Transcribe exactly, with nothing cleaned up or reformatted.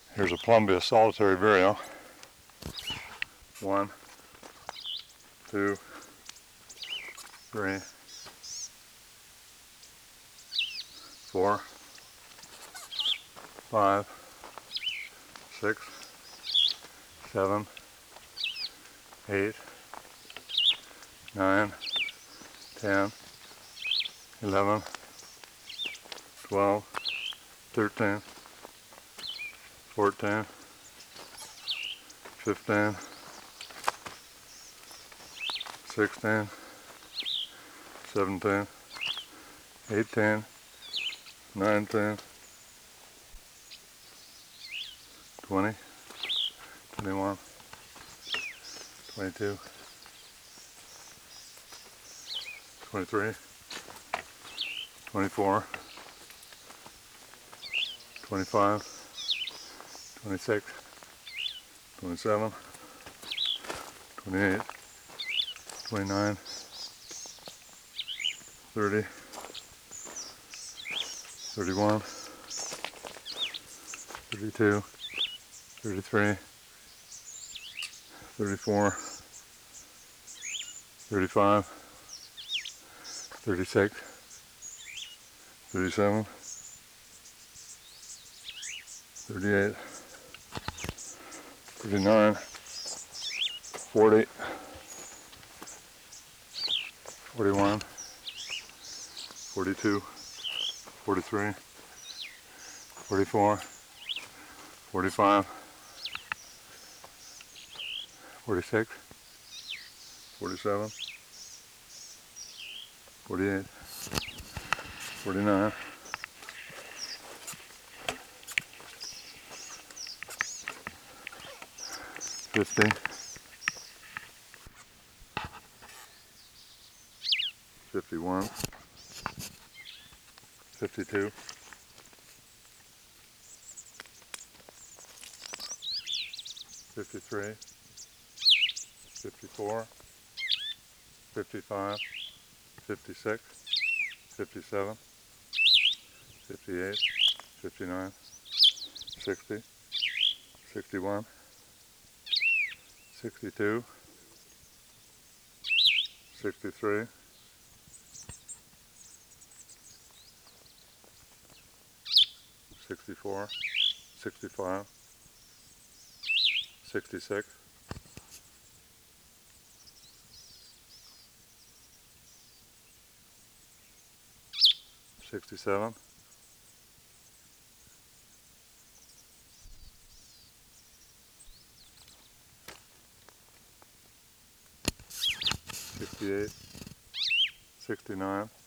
Here's a Plumbea solitary vireo. One, two, three, four, five, six, seven, eight, nine, ten, eleven, twelve, thirteen, fourteen, fifteen, sixteen, seventeen, eighteen, nineteen, twenty, twenty-one, twenty-two, twenty-three, twenty-four, twenty-five, twenty-six, twenty-seven, twenty-eight, twenty-nine, thirty, thirty-one, thirty-two, thirty-three, thirty-four, thirty-five, thirty-six, thirty-seven, thirty-eight, thirty-nine, forty, forty-one, forty-two, forty-three, forty-four, forty-five, forty-six, forty-seven, forty-eight, forty-nine, fifty, fifty-one, fifty-two, fifty-three, fifty-four, fifty-five, fifty-six, fifty-seven, fifty-eight, fifty-nine, sixty, sixty-one, sixty-two, sixty-three, sixty-four, sixty-five, sixty-six, sixty-seven, sixty-eight, sixty-nine,